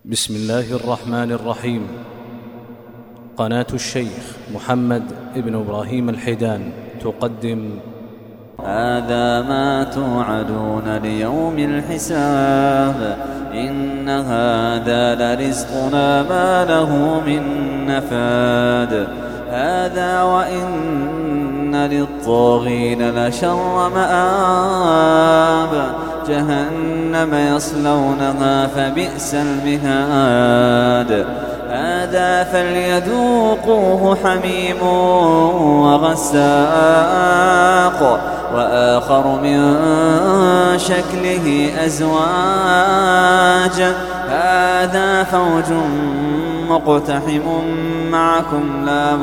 بسم الله الرحمن الرحيم. قناة الشيخ محمد ابن إبراهيم الحيدان تقدم هذا ما توعدون ليوم الحساب، إن هذا لرزقنا ما له من نفاد. هذا وإن للطاغين لشر مآب، جهنم يصلونها فبئس المهاد. هذا فليذوقوه حميم وغساق، وآخر من شكله أزواج. هذا فوج مقتحم معكم، لا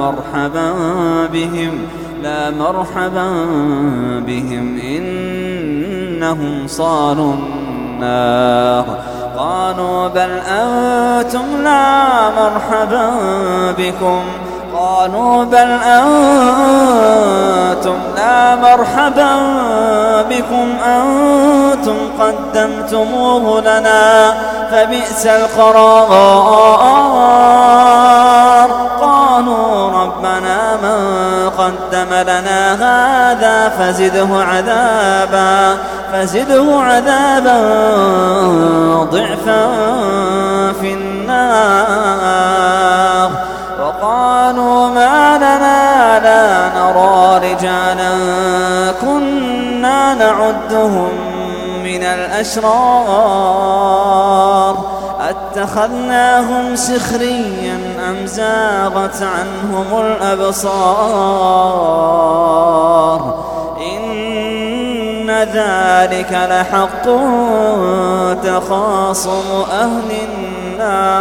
مرحبا بهم إنهم صالوا النار. قالوا بل أنتم لا مرحبا بكم، أنتم قدمتموه لنا فبئس القرار. قالوا ربنا من قدم لنا هذا فزده عذابا ضعفا في النار. وقالوا ما لنا لا نرى رجالا كنا نعدهم من الأشرار، أتخذناهم سخريا أم زاغت عنهم الأبصار. إن ذلك لحق تخاصم أهل النار.